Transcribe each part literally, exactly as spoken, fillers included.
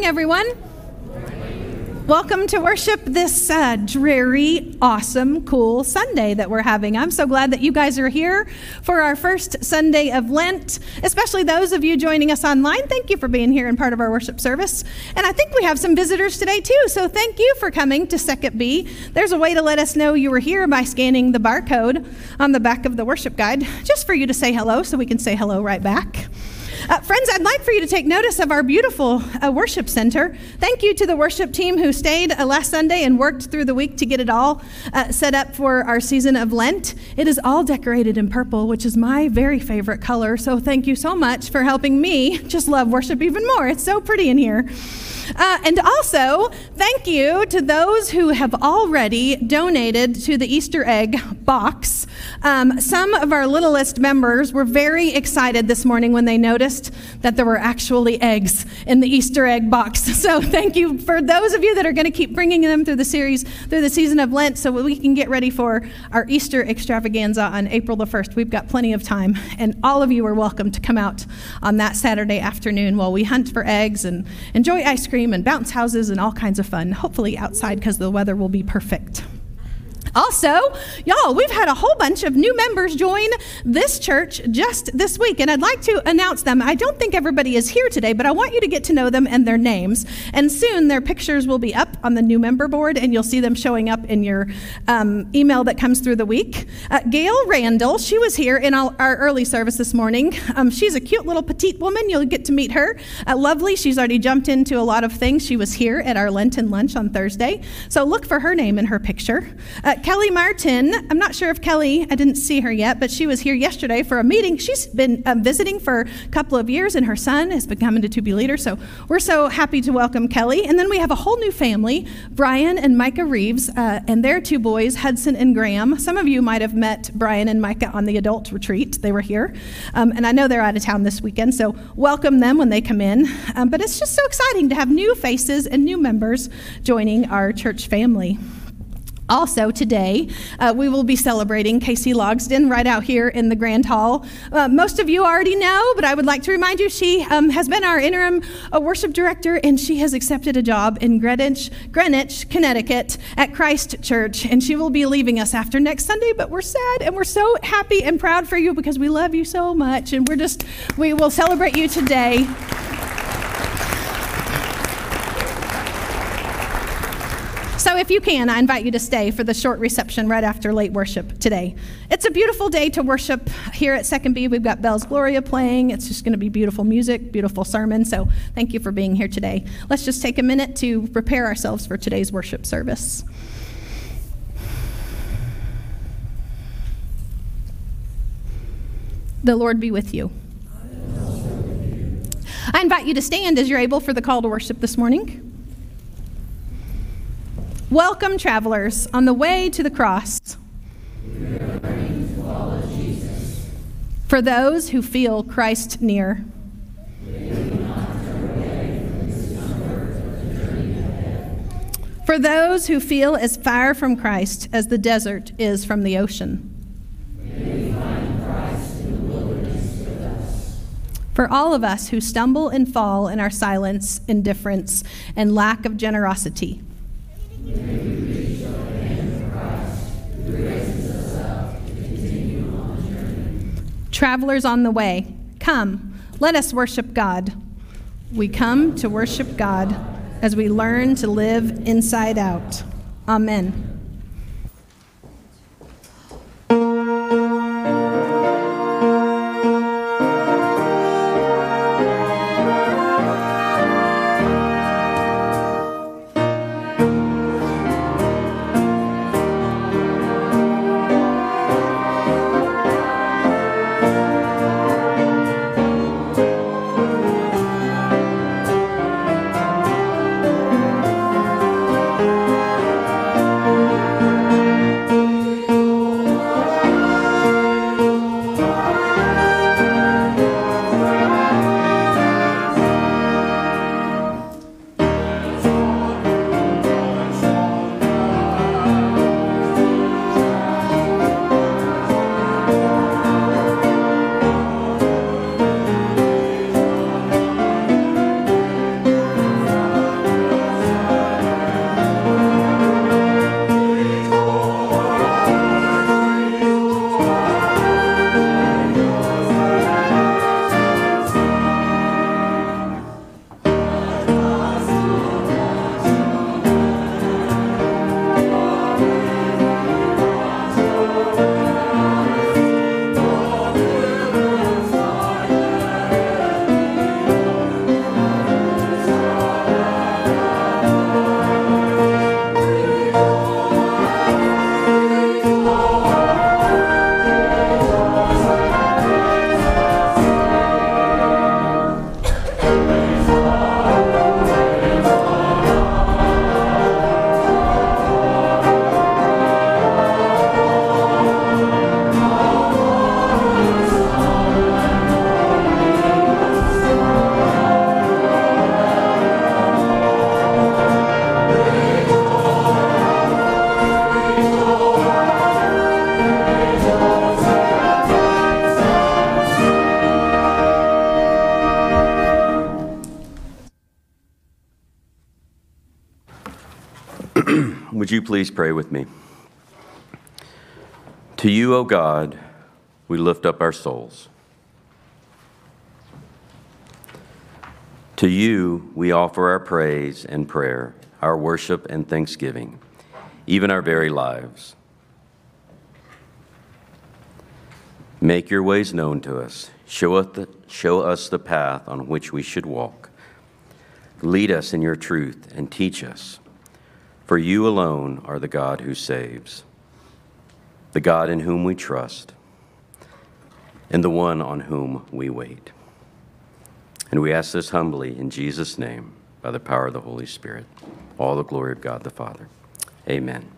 everyone. Welcome to worship this uh, dreary, awesome, cool Sunday that we're having. I'm so glad that you guys are here for our first Sunday of Lent, especially those of you joining us online. Thank you for being here and part of our worship service. And I think we have some visitors today too, so thank you for coming to Second B. There's a way to let us know you were here by scanning the barcode on the back of the worship guide, just for you to say hello so we can say hello right back. Uh, friends, I'd like for you to take notice of our beautiful uh, worship center. Thank you to the worship team who stayed uh, last Sunday and worked through the week to get it all uh, set up for our season of Lent. It is all decorated in purple, which is my very favorite color. So thank you so much for helping me just love worship even more. It's so pretty in here. Uh, and also, thank you to those who have already donated to the Easter egg box. Um, some of our littlest members were very excited this morning when they noticed that there were actually eggs in the Easter egg box. So thank you for those of you that are going to keep bringing them through the series, through the season of Lent, so we can get ready for our Easter extravaganza on April the first. We've got plenty of time, and all of you are welcome to come out on that Saturday afternoon while we hunt for eggs and enjoy ice cream and bounce houses and all kinds of fun, hopefully outside because the weather will be perfect. Also, y'all, we've had a whole bunch of new members join this church just this week, and I'd like to announce them. I don't think everybody is here today, but I want you to get to know them and their names, and soon their pictures will be up on the new member board, and you'll see them showing up in your um, email that comes through the week. Uh, Gail Randall, she was here in our early service this morning. Um, she's a cute little petite woman. You'll get to meet her. Uh, lovely. She's already jumped into a lot of things. She was here at our Lenten lunch on Thursday, so look for her name in her picture. Uh, Kelly Martin, I'm not sure if Kelly, I didn't see her yet, but she was here yesterday for a meeting. She's been um, visiting for a couple of years, and her son has been coming to to be leader, so we're so happy to welcome Kelly. And then we have a whole new family, Brian and Micah Reeves, uh, and their two boys, Hudson and Graham. Some of you might have met Brian and Micah on the adult retreat. They were here, um, and I know they're out of town this weekend, so welcome them when they come in. Um, but it's just so exciting to have new faces and new members joining our church family. Also today, uh, we will be celebrating Casey Logsden right out here in the Grand Hall. Uh, most of you already know, but I would like to remind you she um, has been our interim uh, worship director, and she has accepted a job in Greenwich, Greenwich, Connecticut at Christ Church, and she will be leaving us after next Sunday, but we're sad and we're so happy and proud for you because we love you so much, and we're just, we will celebrate you today. So if you can, I invite you to stay for the short reception right after late worship today. It's a beautiful day to worship here at Second B. We've got Bell's Gloria playing. It's just going to be beautiful music, beautiful sermon. So thank you for being here today. Let's just take a minute to prepare ourselves for today's worship service. The Lord be with you. I invite you to stand as you're able for the call to worship this morning. Welcome, travelers, on the way to the cross. We are learning to follow Jesus. For those who feel Christ near. May we not turn away from the discomfort of the journey ahead. For those who feel as far from Christ as the desert is from the ocean. May we find Christ in the wilderness with us. For all of us who stumble and fall in our silence, indifference, and lack of generosity. May we reach out the hand of Christ, who raises us up to continue on the journey. Travelers on the way, come, let us worship God. We come to worship God as we learn to live inside out. Amen. Would you please pray with me? To you, O God, we lift up our souls. To you, we offer our praise and prayer, our worship and thanksgiving, even our very lives. Make your ways known to us. Show us the, show us the path on which we should walk. Lead us in your truth and teach us. For you alone are the God who saves, the God in whom we trust, and the one on whom we wait. And we ask this humbly in Jesus' name, by the power of the Holy Spirit. All the glory of God the Father. Amen.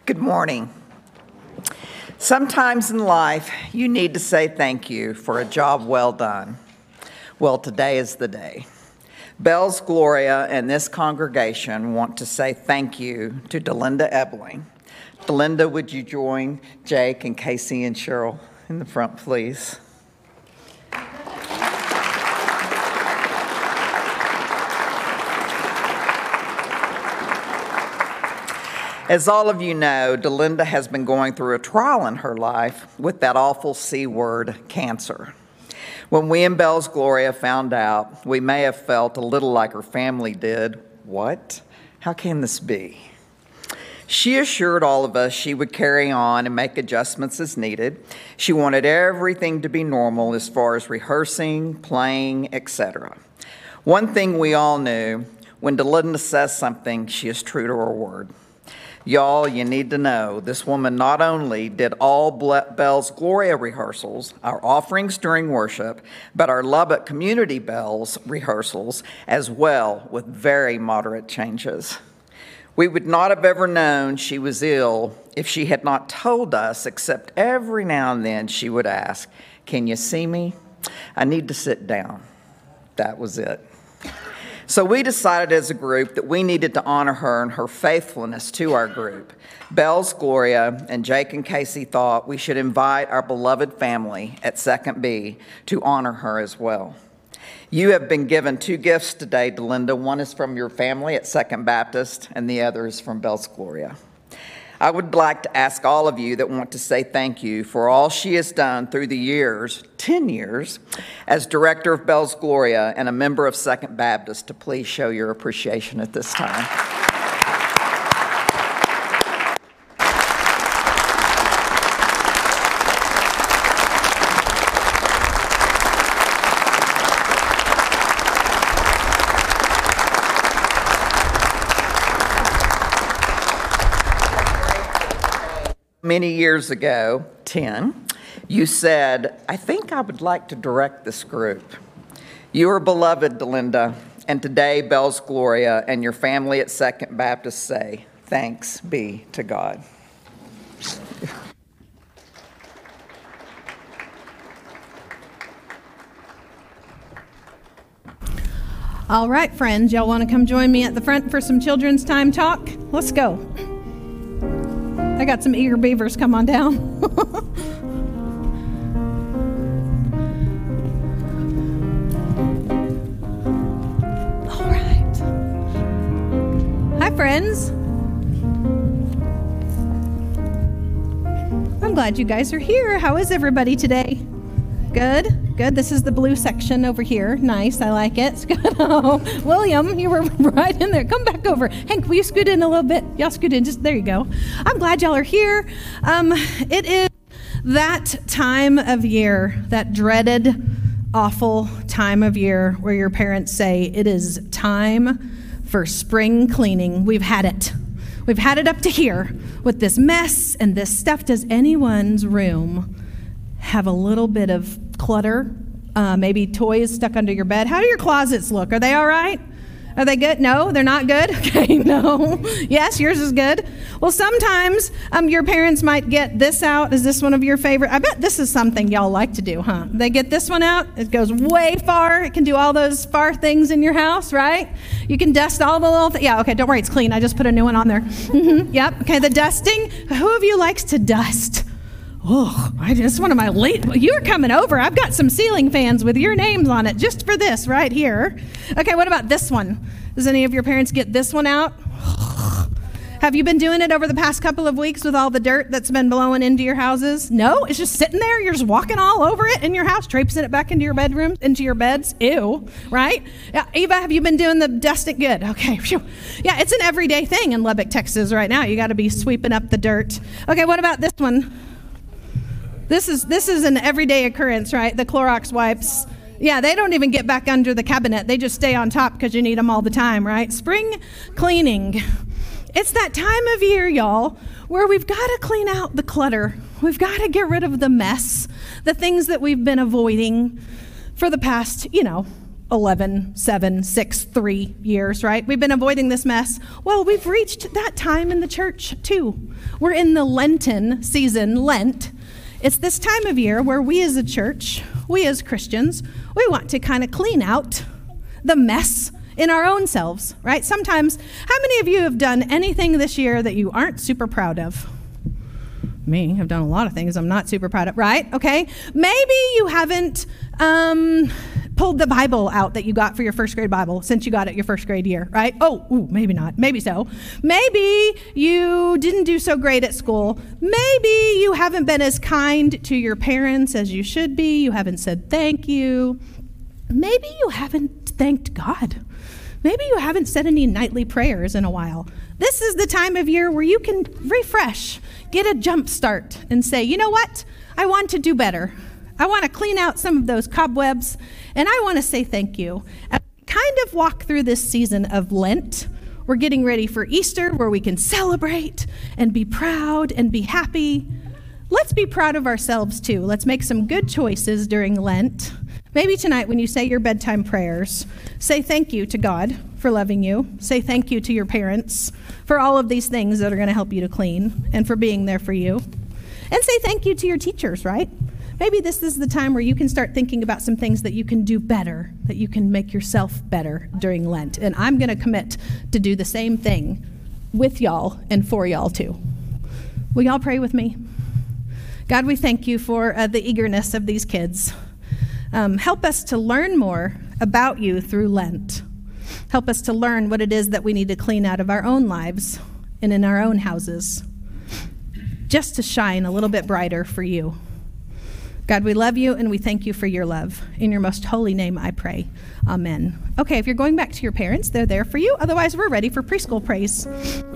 Good morning. Sometimes in life, you need to say thank you for a job well done. Well, today is the day. Bells Gloria and this congregation want to say thank you to Delinda Ebling. Delinda, would you join Jake and Casey and Cheryl in the front, please? As all of you know, Delinda has been going through a trial in her life with that awful C word, cancer. When we in Bells Gloria found out, we may have felt a little like her family did. What? How can this be? She assured all of us she would carry on and make adjustments as needed. She wanted everything to be normal as far as rehearsing, playing, et cetera. One thing we all knew, when Delinda says something, she is true to her word. Y'all, you need to know, this woman not only did all Bells Gloria rehearsals, our offerings during worship, but our Lubbock Community Bells rehearsals as well, with very moderate changes. We would not have ever known she was ill if she had not told us, except every now and then she would ask, "Can you see me? I need to sit down." That was it. So we decided as a group that we needed to honor her and her faithfulness to our group. Bells Gloria and Jake and Casey thought we should invite our beloved family at Second B to honor her as well. You have been given two gifts today, Delinda. One is from your family at Second Baptist, and the other is from Bells Gloria. I would like to ask all of you that want to say thank you for all she has done through the years, ten years, as director of Bells Gloria and a member of Second Baptist, to please show your appreciation at this time. Many years ago, ten, you said, "I think I would like to direct this group." You are beloved, Delinda, and today Bells Gloria and your family at Second Baptist say, thanks be to God. All right, friends, y'all want to come join me at the front for some children's time talk? Let's go. I got some eager beavers. Come on down. All right. Hi, friends. I'm glad you guys are here. How is everybody today? Good? Good. This is the blue section over here. Nice. I like it. It's good. Oh, William, you were right in there. Come back over. Hank, will you scoot in a little bit? Y'all scoot in. Just there you go. I'm glad y'all are here. Um, it is that time of year, that dreaded, awful time of year where your parents say it is time for spring cleaning. We've had it. We've had it up to here with this mess and this stuff. Does anyone's room have a little bit of clutter, uh, maybe toys stuck under your bed? How do your closets look? Are they all right? Are they good? No, they're not good? Okay, no. Yes, yours is good. Well, sometimes um, your parents might get this out. Is this one of your favorite? I bet this is something y'all like to do, huh? They get this one out. It goes way far. It can do all those far things in your house, right? You can dust all the little things. Yeah, okay, don't worry, it's clean. I just put a new one on there. Mm-hmm. Yep, okay, the dusting. Who of you likes to dust? Oh, I just one of my late. You're coming over. I've got some ceiling fans with your names on it just for this right here. Okay, what about this one? Does any of your parents get this one out? Have you been doing it over the past couple of weeks with all the dirt that's been blowing into your houses? No, it's just sitting there. You're just walking all over it in your house, traipsing it back into your bedrooms, into your beds. Ew, right? Yeah, Eva, have you been doing the dusting? Good. Okay. Phew. Yeah, it's an everyday thing in Lubbock, Texas right now. You got to be sweeping up the dirt. Okay, what about this one? This is this is an everyday occurrence, right? The Clorox wipes. Yeah, they don't even get back under the cabinet. They just stay on top because you need them all the time, right? Spring cleaning. It's that time of year, y'all, where we've got to clean out the clutter. We've got to get rid of the mess, the things that we've been avoiding for the past, you know, eleven, seven, six, three years, right? We've been avoiding this mess. Well, we've reached that time in the church too. We're in the Lenten season, Lent. It's this time of year where we as a church, we as Christians, we want to kind of clean out the mess in our own selves, right? Sometimes, how many of you have done anything this year that you aren't super proud of? Me, I've done a lot of things I'm not super proud of, right? Okay. Maybe you haven't um, pulled the Bible out that you got for your first grade Bible since you got it your first grade year, right? Oh, ooh, maybe not. Maybe so. Maybe you didn't do so great at school. Maybe you haven't been as kind to your parents as you should be. You haven't said thank you. Maybe you haven't thanked God. Maybe you haven't said any nightly prayers in a while. This is the time of year where you can refresh, get a jump start, and say, you know what? I want to do better. I want to clean out some of those cobwebs, and I want to say thank you. As we kind of walk through this season of Lent, we're getting ready for Easter, where we can celebrate and be proud and be happy. Let's be proud of ourselves, too. Let's make some good choices during Lent. Maybe tonight when you say your bedtime prayers, say thank you to God for loving you. Say thank you to your parents for all of these things that are going to help you to clean and for being there for you. And say thank you to your teachers, right? Maybe this is the time where you can start thinking about some things that you can do better, that you can make yourself better during Lent. And I'm going to commit to do the same thing with y'all and for y'all too. Will y'all pray with me? God, we thank you for uh, the eagerness of these kids. Um, help us to learn more about you through Lent. Help us to learn what it is that we need to clean out of our own lives and in our own houses, just to shine a little bit brighter for you. God, we love you and we thank you for your love. In your most holy name, I pray. Amen. Okay, if you're going back to your parents, they're there for you. Otherwise, we're ready for preschool praise.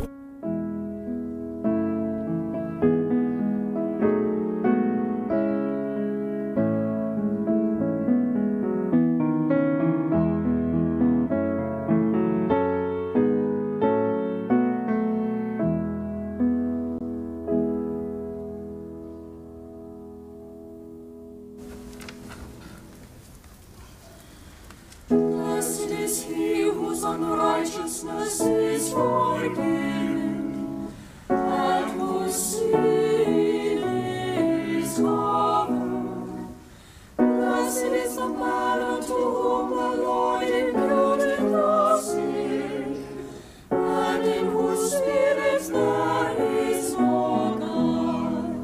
Unrighteousness is forgiven, and whose sin is covered. Blessed is the man unto whom the Lord imputed the sin, and in whose spirit there is no God.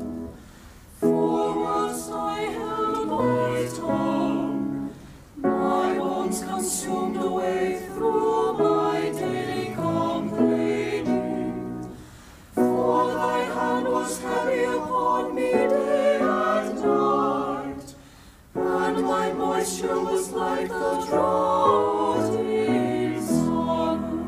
For once I held my tongue, my bones consumed away through my daily complaining. For thy hand was heavy upon me day and night, and my moisture was like the drought in summer.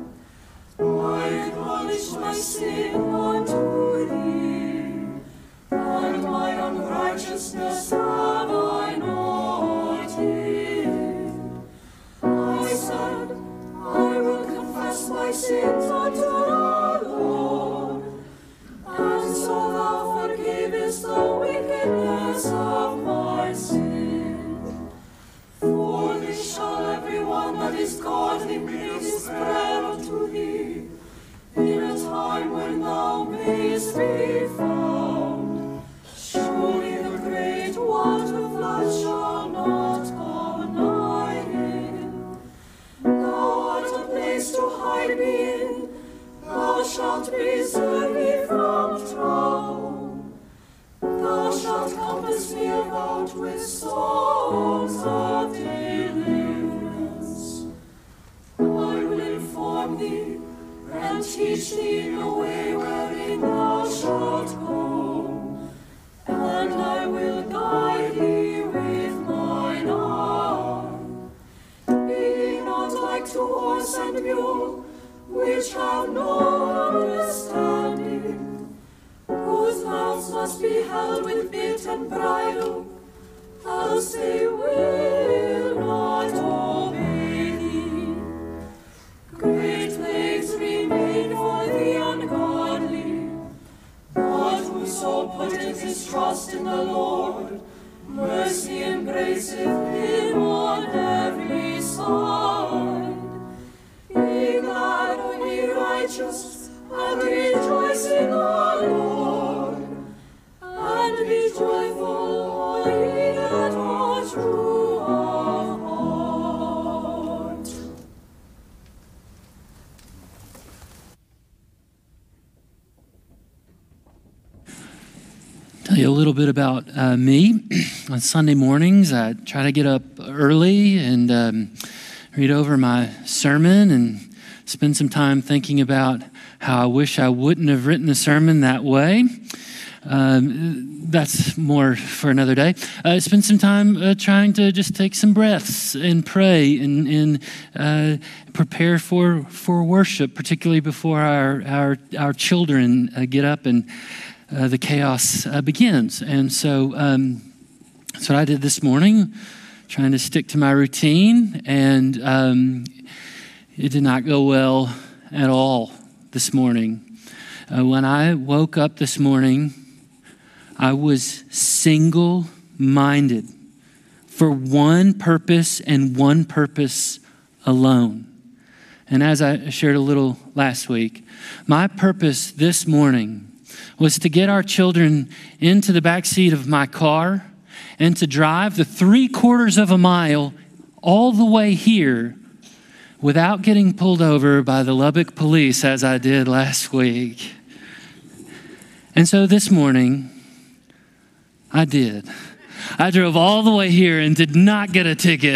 I acknowledged my sin unto thee, and my unrighteousness have I not hid. I said, I will confess my sins unto the Lord, and so thou forgivest the wickedness of my sin. For this shall every one that is godly make his prayer unto thee, in a time when thou mayest be found. Surely the great water flood shall not come nigh him. Thou art a place to hide me in, thou shalt preserve me from trouble. Thou shalt compass me about with songs of deliverance. I will inform thee and teach thee in the way wherein thou shalt go, and I will guide thee with mine arm. Be not like to horse and mule, which have no understanding, whose mouths must be held with bit and bridle, else they will not obey thee. Great plagues remain for the ungodly, but whoso putteth his trust in the Lord, mercy embraceth him on every righteous, and rejoice in the Lord. And be joyful, all ye that are true of heart. Tell you a little bit about uh, me. On Sunday mornings, I try to get up early and um, read over my sermon and spend some time thinking about how I wish I wouldn't have written the sermon that way. Um, that's more for another day. Uh, spend some time uh, trying to just take some breaths and pray and, and uh, prepare for for worship, particularly before our our our children uh, get up and uh, the chaos uh, begins. And so um, that's what I did this morning, trying to stick to my routine, and um, it did not go well at all this morning. Uh, when I woke up this morning, I was single-minded for one purpose and one purpose alone. And as I shared a little last week, my purpose this morning was to get our children into the back seat of my car and to drive the three quarters of a mile all the way here without getting pulled over by the Lubbock police as I did last week. And so this morning, I did. I drove all the way here and did not get a ticket.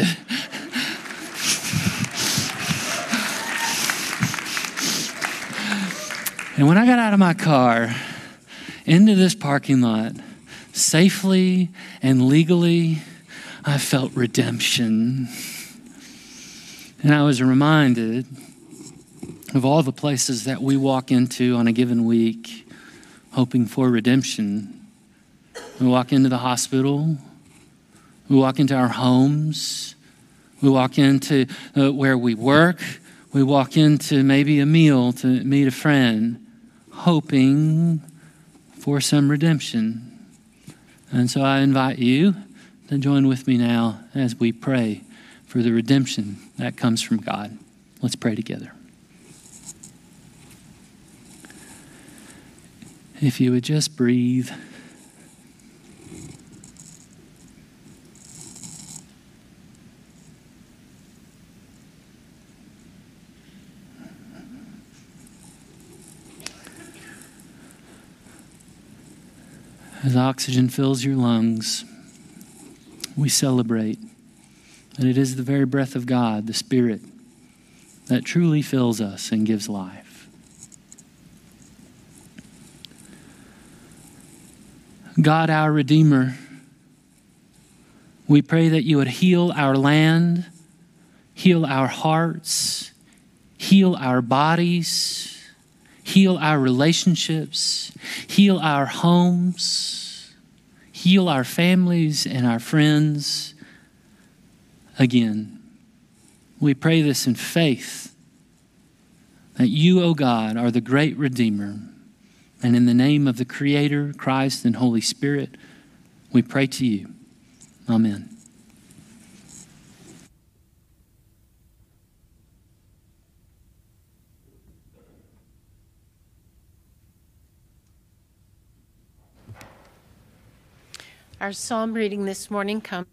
And when I got out of my car into this parking lot, safely and legally, I felt redemption. And I was reminded of all the places that we walk into on a given week hoping for redemption. We walk into the hospital. We walk into our homes. We walk into uh, where we work. We walk into maybe a meal to meet a friend, hoping for some redemption. And so I invite you to join with me now as we pray for the redemption that comes from God. Let's pray together. If you would just breathe. As oxygen fills your lungs, we celebrate that it is the very breath of God, the Spirit, that truly fills us and gives life. God, our Redeemer, we pray that you would heal our land, heal our hearts, heal our bodies, heal our relationships, heal our homes, heal our families and our friends. Again, we pray this in faith that you, O God, are the great Redeemer. And in the name of the Creator, Christ, and Holy Spirit, we pray to you. Amen. Our psalm reading this morning comes.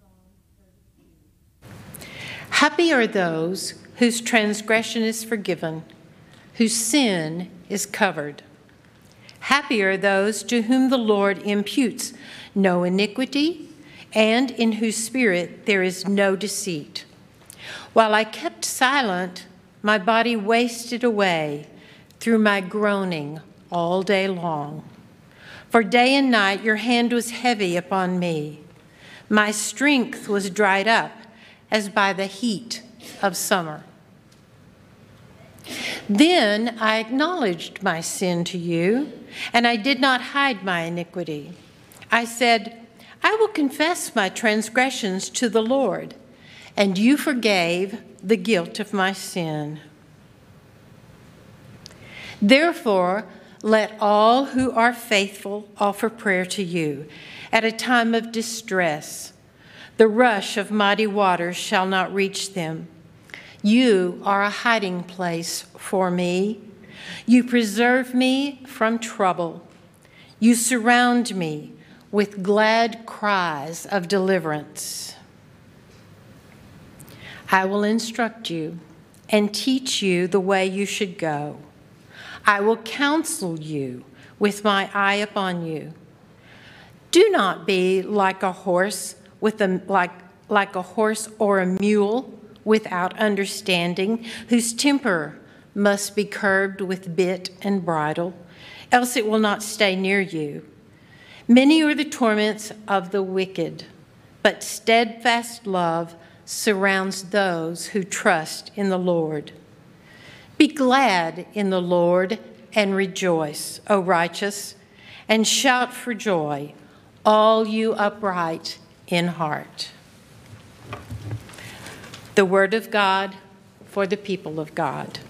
Happy are those whose transgression is forgiven, whose sin is covered. Happy are those to whom the Lord imputes no iniquity, and in whose spirit there is no deceit. While I kept silent, my body wasted away through my groaning all day long. For day and night your hand was heavy upon me. My strength was dried up as by the heat of summer. Then I acknowledged my sin to you, and I did not hide my iniquity. I said, I will confess my transgressions to the Lord, and you forgave the guilt of my sin. Therefore, let all who are faithful offer prayer to you at a time of distress. The rush of mighty waters shall not reach them. You are a hiding place for me. You preserve me from trouble. You surround me with glad cries of deliverance. I will instruct you and teach you the way you should go. I will counsel you with my eye upon you. Do not be like a horse with a like like a horse or a mule without understanding, whose temper must be curbed with bit and bridle, else it will not stay near you. Many are the torments of the wicked, but steadfast love surrounds those who trust in the Lord. Be glad in the Lord and rejoice, O righteous, and shout for joy, all you upright in heart. The word of God for the people of God.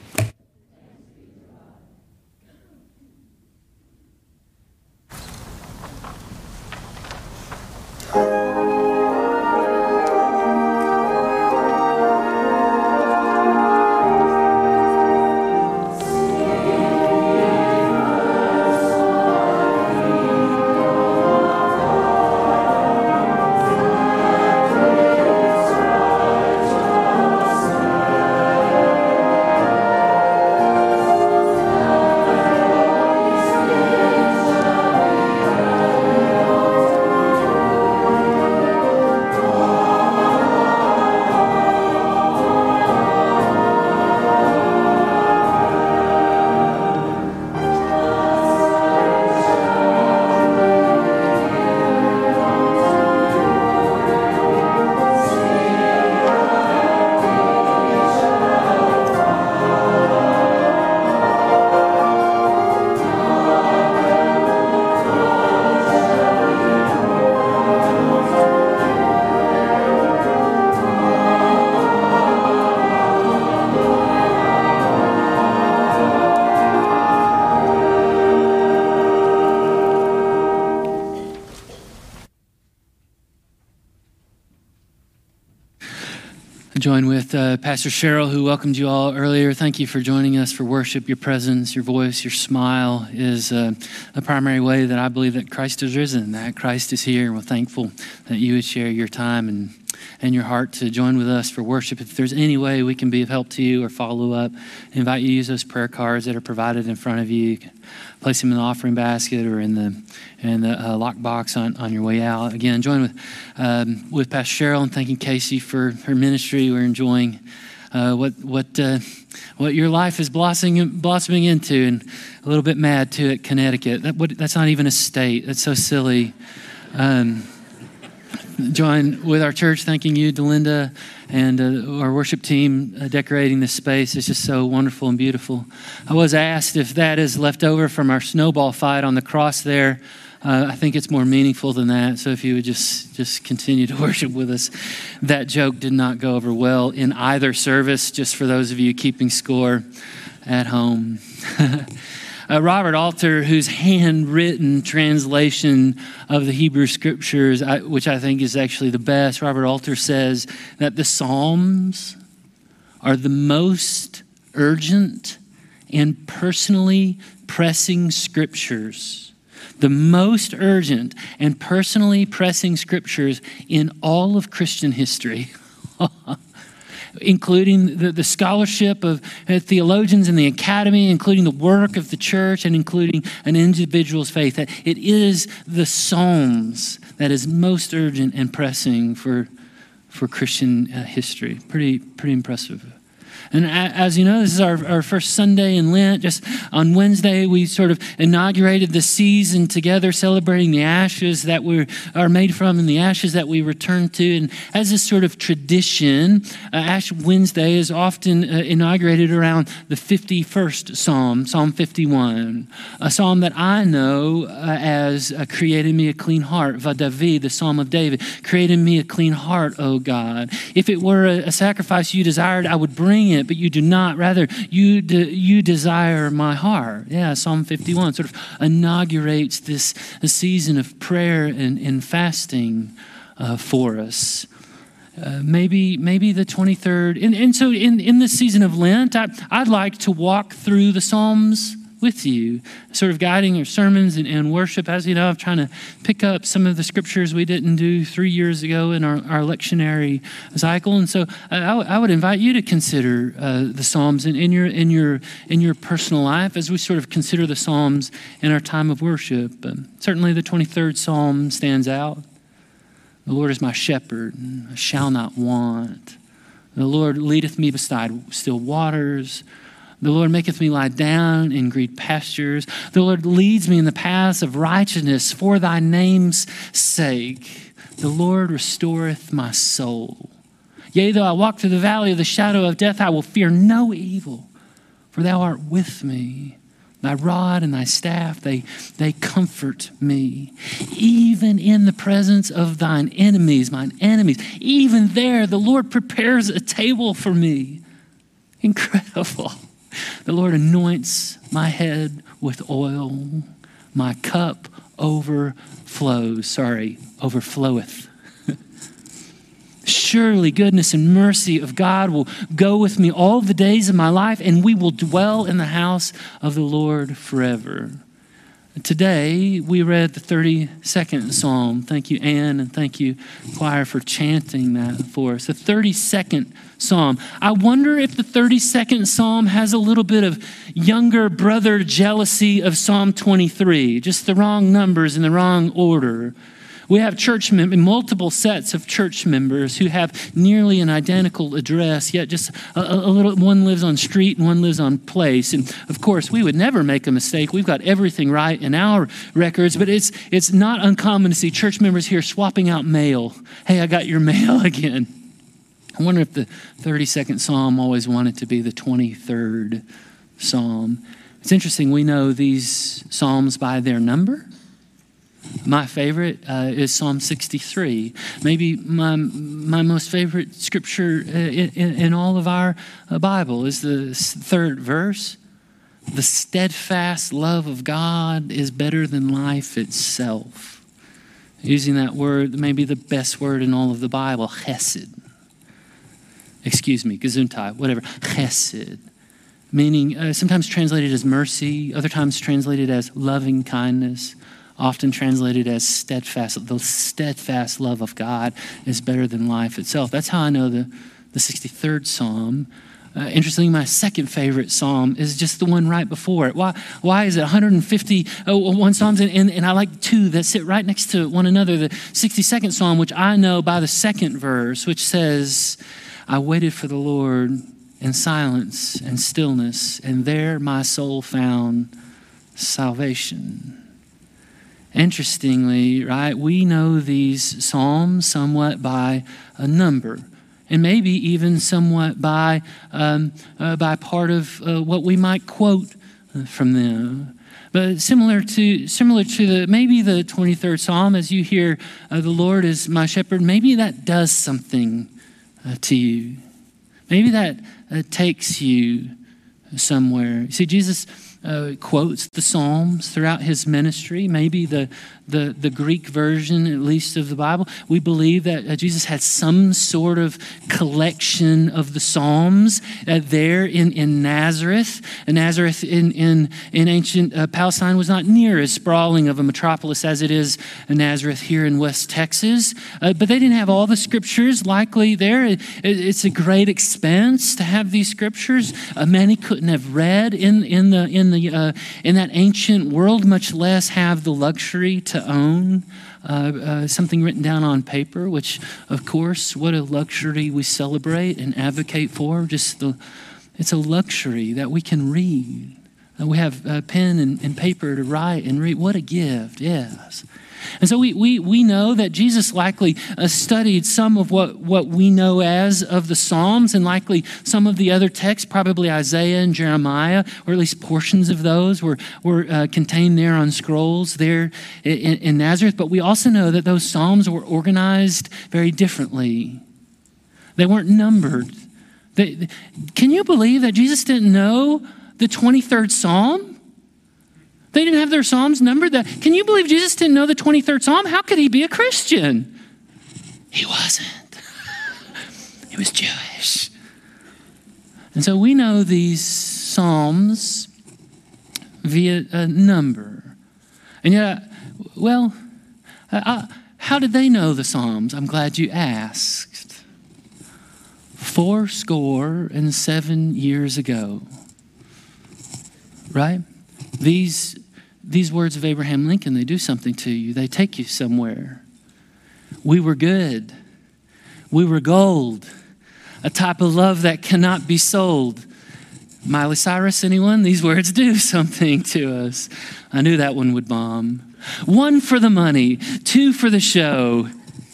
Join with uh, Pastor Cheryl, who welcomed you all earlier. Thank you for joining us for worship. Your presence, your voice, your smile is uh, a primary way that I believe that Christ is risen, that Christ is here. And we're thankful that you would share your time and, and your heart to join with us for worship. If there's any way we can be of help to you or follow up, I invite you to use those prayer cards that are provided in front of you. You can place them in the offering basket or in the in the uh, lock box on, on your way out. Again, join with um, with Pastor Cheryl and thanking Casey for her ministry. We're enjoying uh, what what uh, what your life is blossoming blossoming into, and a little bit mad too at Connecticut. That what, that's not even a state. That's so silly. Um, join with our church thanking you, Delinda, and uh, our worship team uh, decorating this space. It's just so wonderful and beautiful. I was asked if that is left over from our snowball fight on the cross there. Uh, I think it's more meaningful than that. So if you would just just continue to worship with us. That joke did not go over well in either service, just for those of you keeping score at home. Uh, Robert Alter, whose handwritten translation of the Hebrew Scriptures, I, which I think is actually the best, Robert Alter says that the Psalms are the most urgent and personally pressing scriptures. The most urgent and personally pressing scriptures in all of Christian history. Including the, the scholarship of theologians in the academy, including the work of the church, and including an individual's faith. That it is the Psalms that is most urgent and pressing for for Christian uh, history. Pretty pretty impressive. And as you know, this is our, our first Sunday in Lent. Just on Wednesday, we sort of inaugurated the season together, celebrating the ashes that we are made from and the ashes that we return to. And as this sort of tradition, uh, Ash Wednesday is often uh, inaugurated around the fifty-first Psalm, Psalm fifty-one, a psalm that I know uh, as uh, created me a clean heart, Va David, the Psalm of David, created me a clean heart, O God. If it were a, a sacrifice you desired, I would bring it. But you do not. Rather, you de- you desire my heart. Yeah, Psalm fifty-one sort of inaugurates this, this season of prayer and, and fasting uh, for us. Uh, maybe maybe the twenty-third. And, and so in, in this season of Lent, I, I'd like to walk through the Psalms with you, sort of guiding your sermons and, and worship. As you know, I'm trying to pick up some of the scriptures we didn't do three years ago in our, our lectionary cycle. And so I, I would invite you to consider uh, the Psalms in, in your in your in your personal life as we sort of consider the Psalms in our time of worship. Um, certainly the twenty-third Psalm stands out. The Lord is my shepherd, and I shall not want. The Lord leadeth me beside still waters. The Lord maketh me lie down in green pastures. The Lord leads me in the paths of righteousness for thy name's sake. The Lord restoreth my soul. Yea, though I walk through the valley of the shadow of death, I will fear no evil, for thou art with me. Thy rod and thy staff, they, they comfort me. Even in the presence of thine enemies, mine enemies, even there the Lord prepares a table for me. Incredible. The Lord anoints my head with oil. My cup overflows. Sorry, overfloweth. Surely goodness and mercy of God will go with me all the days of my life, and we will dwell in the house of the Lord forever. Today, we read the thirty-second Psalm. Thank you, Ann, and thank you, choir, for chanting that for us. The thirty-second Psalm. I wonder if the thirty-second Psalm has a little bit of younger brother jealousy of Psalm twenty-three, just the wrong numbers in the wrong order. We have church mem- multiple sets of church members who have nearly an identical address, yet just a, a little, one lives on street and one lives on place. And of course, we would never make a mistake. We've got everything right in our records, but it's it's not uncommon to see church members here swapping out mail. Hey, I got your mail again. I wonder if the thirty-second Psalm always wanted to be the twenty-third Psalm. It's interesting, we know these Psalms by their number. My favorite uh, is Psalm sixty-three. Maybe my my most favorite scripture in, in, in all of our uh, Bible is the third verse. The steadfast love of God is better than life itself. Using that word, maybe the best word in all of the Bible, chesed. Excuse me, gesundheit, whatever, chesed. Meaning uh, sometimes translated as mercy, other times translated as loving kindness. Often translated as steadfast. The steadfast love of God is better than life itself. That's how I know the, the sixty-third Psalm. Uh, interestingly, my second favorite Psalm is just the one right before it. Why, why is it one hundred fifty-one Psalms? And, and, and I like two that sit right next to one another. The sixty-second Psalm, which I know by the second verse, which says, I waited for the Lord in silence and stillness, and there my soul found salvation. Interestingly, right, we know these Psalms somewhat by a number, and maybe even somewhat by um, uh, by part of uh, what we might quote from them. But similar to similar to the maybe the twenty-third Psalm, as you hear, uh, the Lord is my shepherd. Maybe that does something uh, to you. Maybe that uh, takes you somewhere. You see, Jesus Uh, quotes the Psalms throughout his ministry, maybe the, the the Greek version, at least, of the Bible. We believe that uh, Jesus had some sort of collection of the Psalms uh, there in, in Nazareth. And Nazareth in, in, in ancient uh, Palestine was not near as sprawling of a metropolis as it is in Nazareth here in West Texas. Uh, but they didn't have all the scriptures likely there. It, it's a great expense to have these scriptures. Uh, many couldn't have read in, in the in the uh, in that ancient world, much less have the luxury to own uh, uh, something written down on paper, which, of course, what a luxury we celebrate and advocate for. Just the, it's a luxury that we can read. Uh, we have uh, pen and, and paper to write and read. What a gift, yes. And so we we we know that Jesus likely uh, studied some of what, what we know as of the Psalms, and likely some of the other texts, probably Isaiah and Jeremiah, or at least portions of those were, were uh, contained there on scrolls there in, in Nazareth. But we also know that those Psalms were organized very differently. They weren't numbered. They, can you believe that Jesus didn't know the twenty-third Psalm? They didn't have their Psalms numbered. That, can you believe Jesus didn't know the twenty-third Psalm? How could he be a Christian? He wasn't. was Jewish. And so we know these Psalms via a number. And yet, well, I, I, how did they know the Psalms? I'm glad you asked. Four score and seven years ago, right? These, these words of Abraham Lincoln, they do something to you. They take you somewhere. We were good. We were gold. A type of love that cannot be sold. Miley Cyrus, anyone? These words do something to us. I knew that one would bomb. One for the money, two for the show.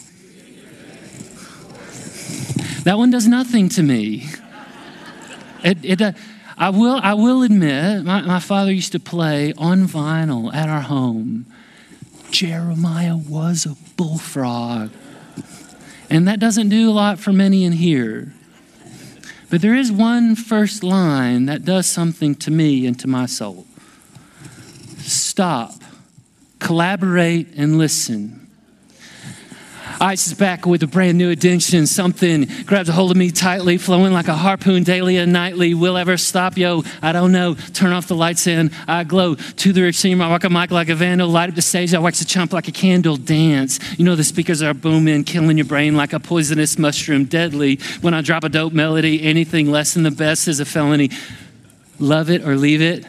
That one does nothing to me. It, it, uh, I will, I will admit, my, my father used to play on vinyl at our home. Jeremiah was a bullfrog. And that doesn't do a lot for many in here. But there is one first line that does something to me and to my soul. Stop, collaborate, and listen. Ice is back with a brand new addiction. Something grabs a hold of me tightly, flowing like a harpoon daily and nightly. Will ever stop? Yo, I don't know. Turn off the lights and I glow to the extreme. I walk a mic like a vandal, light up the stage. I wax a chump like a candle, dance. You know the speakers are booming, killing your brain like a poisonous mushroom, deadly. When I drop a dope melody, anything less than the best is a felony. Love it or leave it.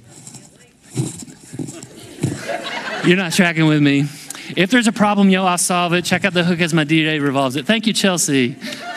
You're not tracking with me. If there's a problem, yo, I'll solve it. Check out the hook as my D J revolves it. Thank you, Chelsea.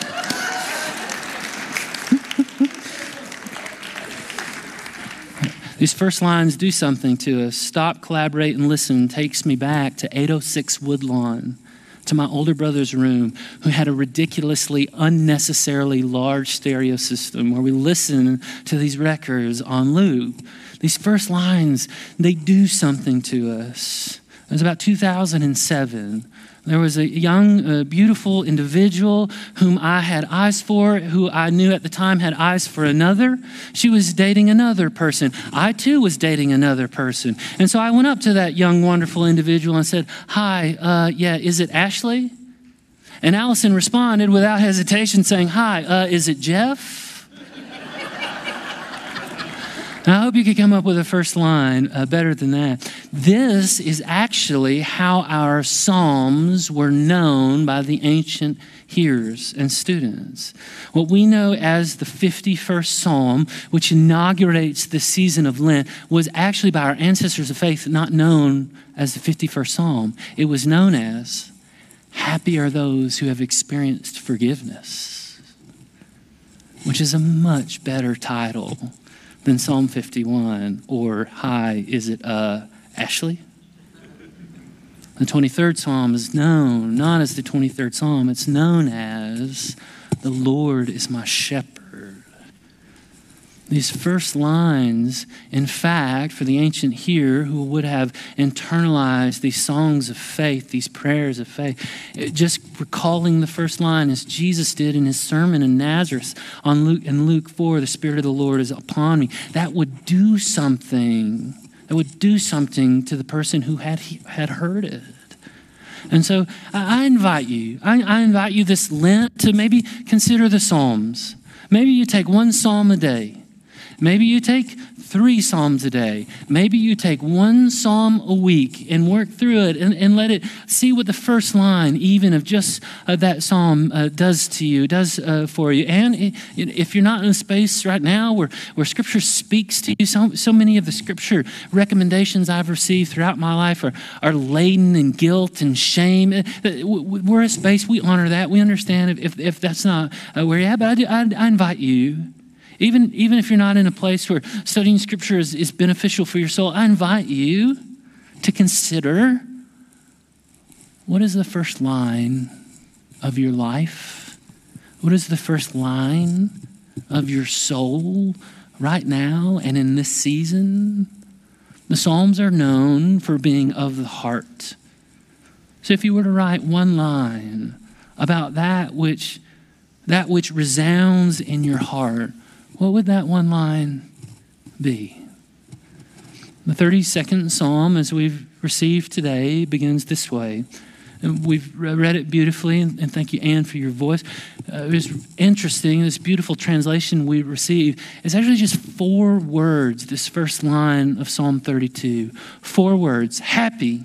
These first lines do something to us. Stop, collaborate, and listen takes me back to eight oh six Woodlawn, to my older brother's room, who had a ridiculously, unnecessarily large stereo system where we listened to these records on loop. These first lines, they do something to us. It was about two thousand seven. There was a young, uh, beautiful individual whom I had eyes for, who I knew at the time had eyes for another. She was dating another person. I too was dating another person. And so I went up to that young, wonderful individual and said, hi, uh, yeah, is it Ashley? And Allison responded without hesitation saying, hi, uh, is it Jeff? Now, I hope you could come up with a first line uh, better than that. This is actually how our Psalms were known by the ancient hearers and students. What we know as the fifty-first Psalm, which inaugurates the season of Lent, was actually by our ancestors of faith not known as the fifty-first Psalm. It was known as, happy are those who have experienced forgiveness, which is a much better title than Psalm fifty-one, or hi, is it uh, Ashley? The twenty-third Psalm is known not as the twenty-third Psalm, it's known as the Lord is my shepherd. These first lines, in fact, for the ancient hearer who would have internalized these songs of faith, these prayers of faith, just recalling the first line as Jesus did in his sermon in Nazareth on Luke, in Luke four, the Spirit of the Lord is upon me. That would do something. That would do something to the person who had, had heard it. And so I invite you, I, I invite you this Lent to maybe consider the Psalms. Maybe you take one Psalm a day. Maybe you take three Psalms a day. Maybe you take one Psalm a week and work through it and, and let it see what the first line even of just uh, that Psalm uh, does to you, does uh, for you. And it, if you're not in a space right now where, where Scripture speaks to you, so, so many of the Scripture recommendations I've received throughout my life are, are laden in guilt and shame. We're a space, we honor that. We understand if, if, if that's not uh, where you're at, but I, do, I, I invite you, Even, even if you're not in a place where studying Scripture is, is beneficial for your soul, I invite you to consider, what is the first line of your life? What is the first line of your soul right now and in this season? The Psalms are known for being of the heart. So if you were to write one line about that which, that which resounds in your heart, what would that one line be? The thirty-second Psalm, as we've received today, begins this way. And we've read it beautifully, and, and thank you, Anne, for your voice. Uh, it was interesting. This beautiful translation we received is actually just four words, this first line of Psalm thirty-two. Four words: happy,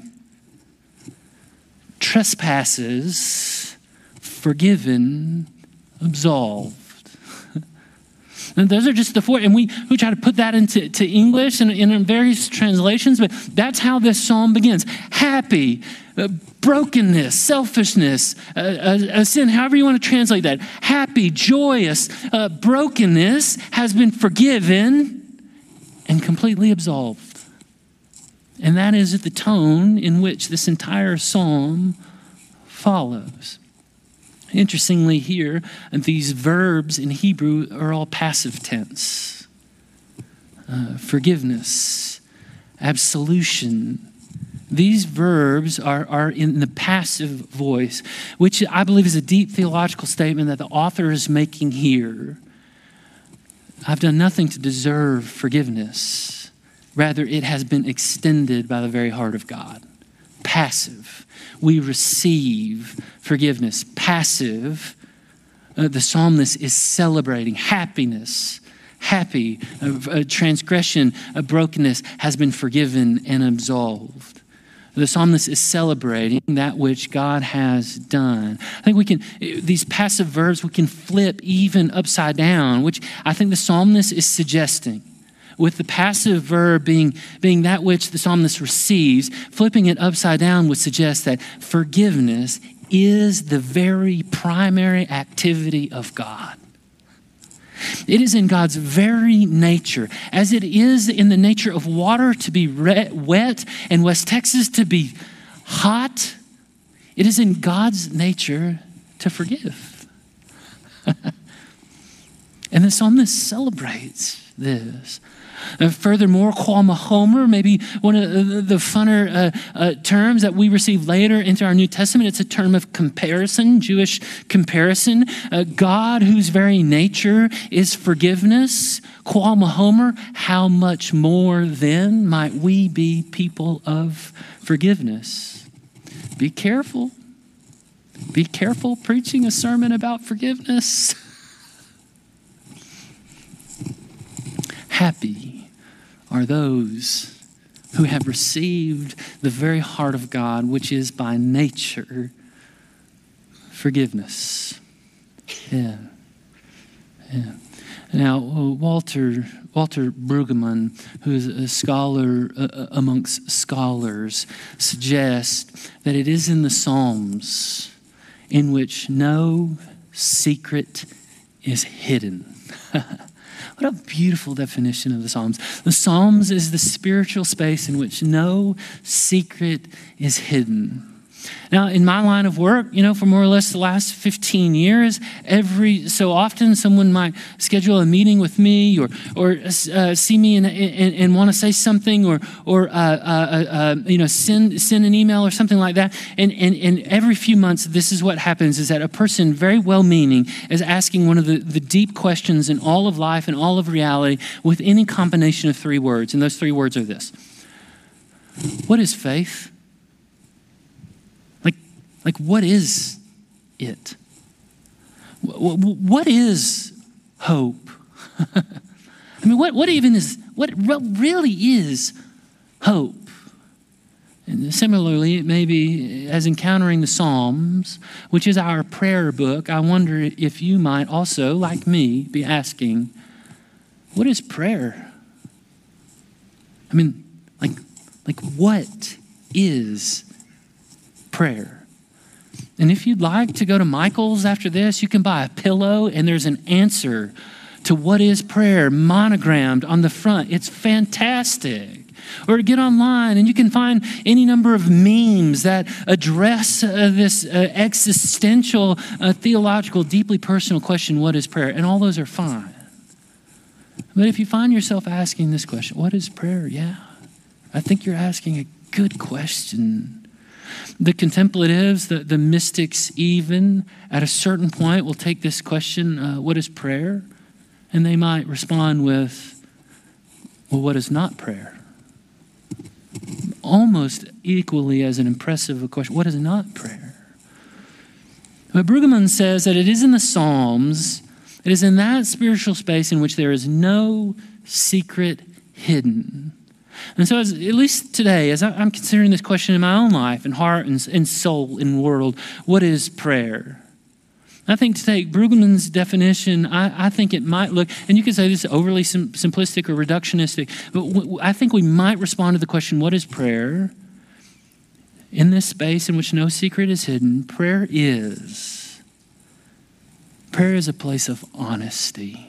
trespasses, forgiven, absolved. And those are just the four, and we, we try to put that into to English and in various translations, but that's how this psalm begins. Happy, uh, brokenness, selfishness, uh, uh, sin, however you want to translate that. Happy, joyous, uh, brokenness has been forgiven and completely absolved. And that is the tone in which this entire psalm follows. Interestingly here, these verbs in Hebrew are all passive tense. Uh, forgiveness, absolution. These verbs are, are in the passive voice, which I believe is a deep theological statement that the author is making here. I've done nothing to deserve forgiveness. Rather, it has been extended by the very heart of God. Passive. We receive forgiveness. Passive, uh, the psalmist is celebrating happiness. Happy, uh, uh, transgression, uh, brokenness has been forgiven and absolved. The psalmist is celebrating that which God has done. I think we can, these passive verbs, we can flip even upside down, which I think the psalmist is suggesting. With the passive verb being, being that which the psalmist receives, flipping it upside down would suggest that forgiveness is the very primary activity of God. It is in God's very nature, as it is in the nature of water to be re- wet and West Texas to be hot. It is in God's nature to forgive. And the psalmist celebrates this. Uh, furthermore, qual mahomer, maybe one of the, the funner uh, uh, terms that we receive later into our New Testament, it's a term of comparison, Jewish comparison. Uh, God, whose very nature is forgiveness, qual mahomer, how much more then might we be people of forgiveness? Be careful. Be careful preaching a sermon about forgiveness. Happy are those who have received the very heart of God, which is by nature forgiveness. Yeah. Yeah. Now, Walter Walter Brueggemann, who is a scholar uh, amongst scholars, suggests that it is in the Psalms in which no secret is hidden. What a beautiful definition of the Psalms. The Psalms is the spiritual space in which no secret is hidden. Now, in my line of work, you know, for more or less the last fifteen years, every so often someone might schedule a meeting with me or or uh, see me and, and, and want to say something or or uh, uh, uh, you know send send an email or something like that. And, and and every few months, this is what happens: is that a person very well-meaning is asking one of the, the deep questions in all of life and all of reality with any combination of three words, and those three words are this: what is faith? Like, what is it? What is hope? I mean, what, what even is, what really is hope? And similarly, maybe as encountering the Psalms, which is our prayer book, I wonder if you might also, like me, be asking, what is prayer? I mean, like, like what is prayer? And if you'd like to go to Michael's after this, you can buy a pillow and there's an answer to what is prayer monogrammed on the front. It's fantastic. Or get online and you can find any number of memes that address uh, this uh, existential, uh, theological, deeply personal question, what is prayer? And all those are fine. But if you find yourself asking this question, what is prayer? Yeah, I think you're asking a good question. The contemplatives, the, the mystics even, at a certain point will take this question, uh, what is prayer? And they might respond with, well, what is not prayer? Almost equally as an impressive a question, what is not prayer? But Brueggemann says that it is in the Psalms, it is in that spiritual space in which there is no secret hidden. And so as, at least today, as I, I'm considering this question in my own life and heart and, and soul and world, what is prayer? I think to take Brueggemann's definition, I, I think it might look, and you could say this is overly sim- simplistic or reductionistic, but w- I think we might respond to the question, what is prayer? In this space in which no secret is hidden, prayer is, prayer is a place of honesty.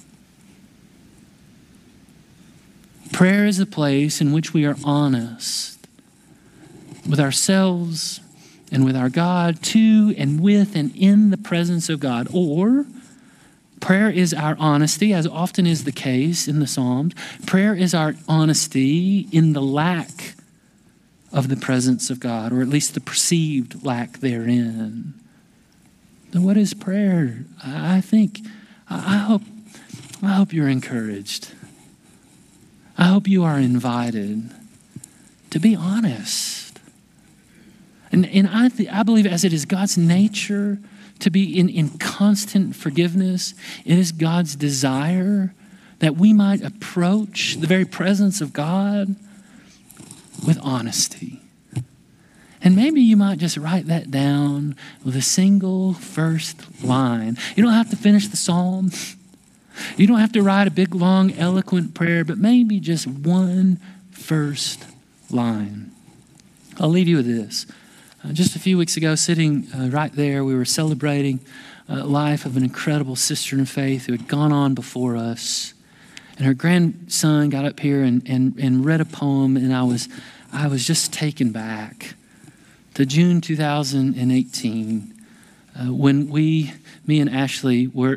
Prayer is a place in which we are honest with ourselves and with our God, to and with and in the presence of God. Or prayer is our honesty, as often is the case in the Psalms. Prayer is our honesty in the lack of the presence of God, or at least the perceived lack therein. So what is prayer? I think, I hope, I hope you're encouraged. I hope you are invited to be honest. And, and I, th- I believe as it is God's nature to be in, in constant forgiveness, it is God's desire that we might approach the very presence of God with honesty. And maybe you might just write that down with a single first line. You don't have to finish the psalm. You don't have to write a big, long, eloquent prayer, but maybe just one first line. I'll leave you with this. Uh, just a few weeks ago, sitting uh, right there, we were celebrating the uh, life of an incredible sister in faith who had gone on before us. And her grandson got up here and, and, and read a poem, and I was, I was just taken back to June two thousand eighteen, uh, when we, me and Ashley, were...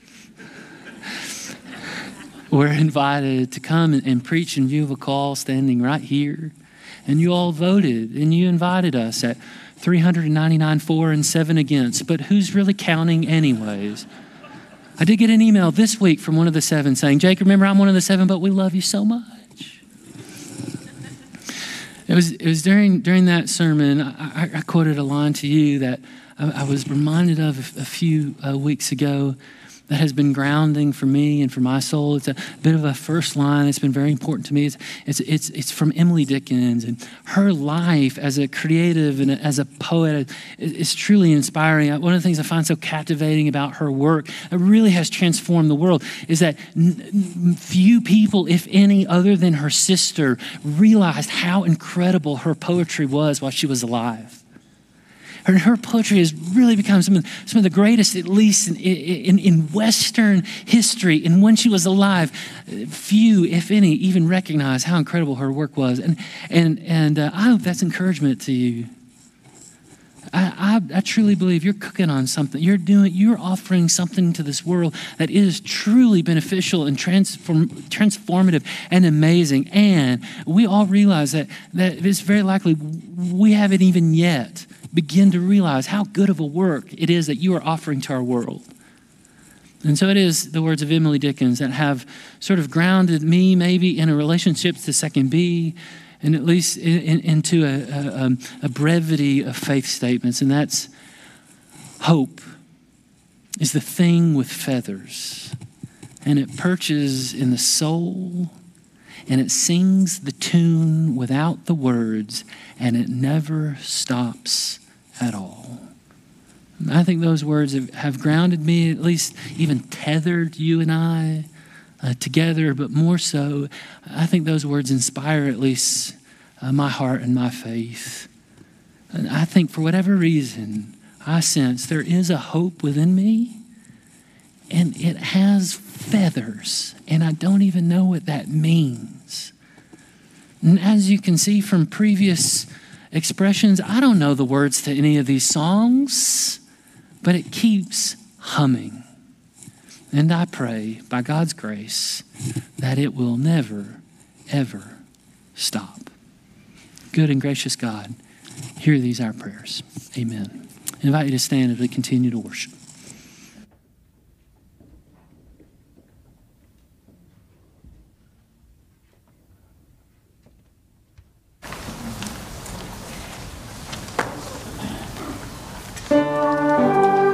We're invited to come and, and preach in view of a call standing right here. And you all voted and you invited us at three hundred ninety-nine for and seven against. But who's really counting anyways? I did get an email this week from one of the seven saying, Jake, remember I'm one of the seven, but we love you so much. It was it was during during that sermon, I, I quoted a line to you that I, I was reminded of a, a few uh, weeks ago that has been grounding for me and for my soul. It's a bit of a first line that's been very important to me. It's it's it's, it's from Emily Dickinson, and her life as a creative and as a poet is, is truly inspiring. One of the things I find so captivating about her work that really has transformed the world is that n- few people, if any, other than her sister, realized how incredible her poetry was while she was alive. Her, her poetry has really become some of, some of the greatest, at least in, in, in Western history. And when she was alive, few, if any, even recognize how incredible her work was. And and and uh, I hope that's encouragement to you. I, I I truly believe you're cooking on something. You're doing. You're offering something to this world that is truly beneficial and transform, transformative and amazing. And we all realize that that it's very likely we haven't even yet begin to realize how good of a work it is that you are offering to our world. And so it is the words of Emily Dickinson that have sort of grounded me maybe in a relationship to Second B, and at least in, in, into a, a, a brevity of faith statements. And that's, hope is the thing with feathers, and it perches in the soul, and it sings the tune without the words, and it never stops at all. I think those words have, have grounded me, at least even tethered you and I uh, together, but more so, I think those words inspire at least uh, my heart and my faith. And I think for whatever reason, I sense there is a hope within me, and it has feathers, and I don't even know what that means. And as you can see from previous expressions, I don't know the words to any of these songs, but it keeps humming. And I pray, by God's grace, that it will never, ever stop. Good and gracious God, hear these our prayers. Amen. I invite you to stand as we continue to worship. Thank you.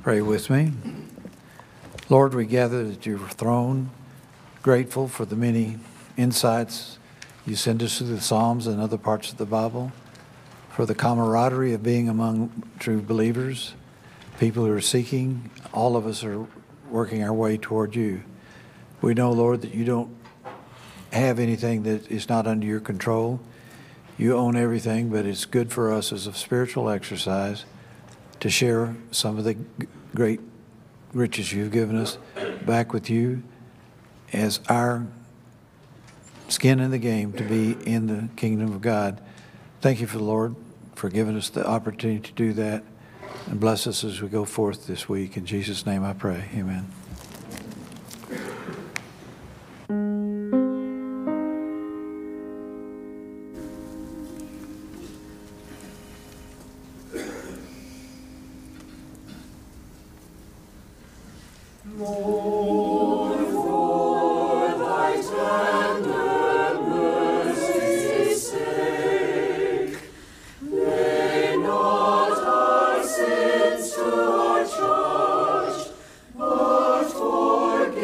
Pray with me. Lord, we gather at your throne, grateful for the many insights you send us through the Psalms and other parts of the Bible, for the camaraderie of being among true believers, people who are seeking. All of us are working our way toward you. We know, Lord, that you don't have anything that is not under your control. You own everything, but it's good for us as a spiritual exercise to share some of the g- great riches you've given us back with you as our skin in the game to be in the kingdom of God. Thank you for the Lord for giving us the opportunity to do that, and bless us as we go forth this week. In Jesus' name I pray, amen. Lord, for thy tender mercy's sake, lay not our sins to our charge, but forgive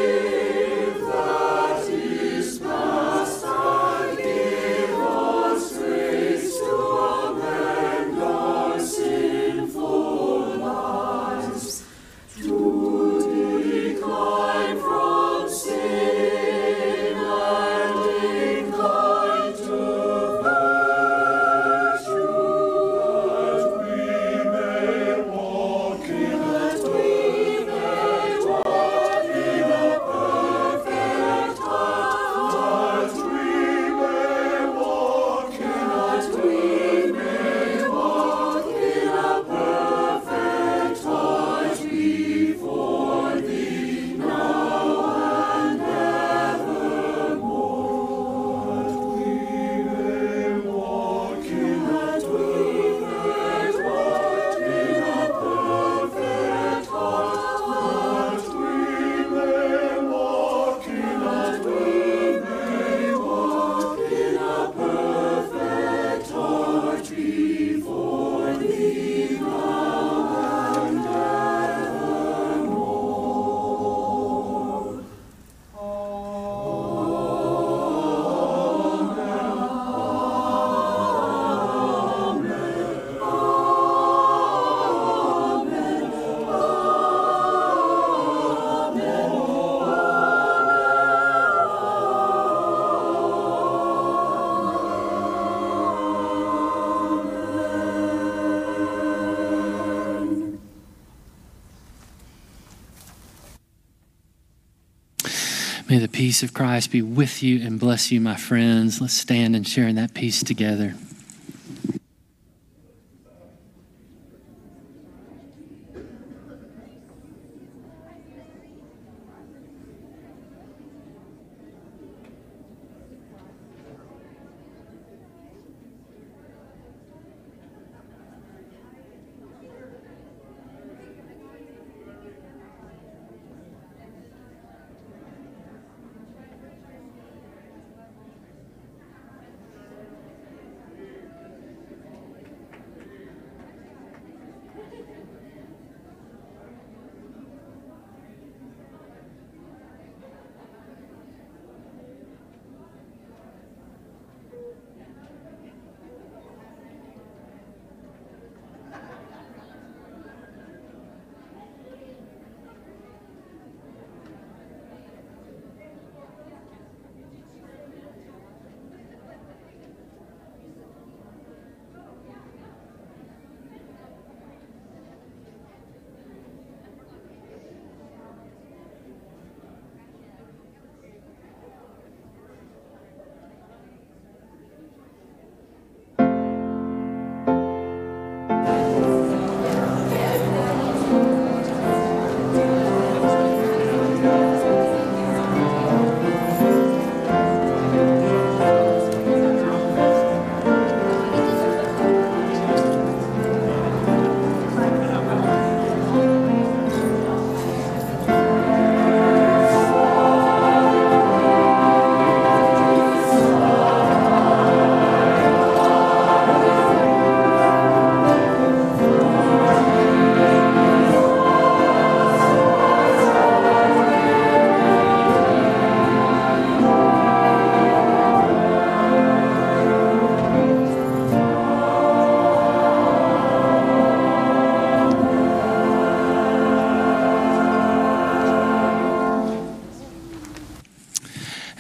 that is past, and give us grace to amend our sinful lives, to decline from sin and incline to virtue, that we may walk in that we may walk in a perfect heart, that we may walk in that we may walk in a perfect heart before thee now and evermore. That we may walk in that we may walk in a perfect heart, that we may walk in that we may walk in a perfect heart before thee now and evermore. May the peace of Christ be with you and bless you, my friends. Let's stand and share in that peace together.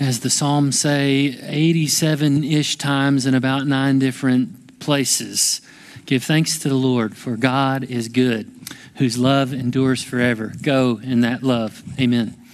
as the Psalms say, eighty-seven-ish times in about nine different places. Give thanks to the Lord, for God is good, whose love endures forever. Go in that love. Amen.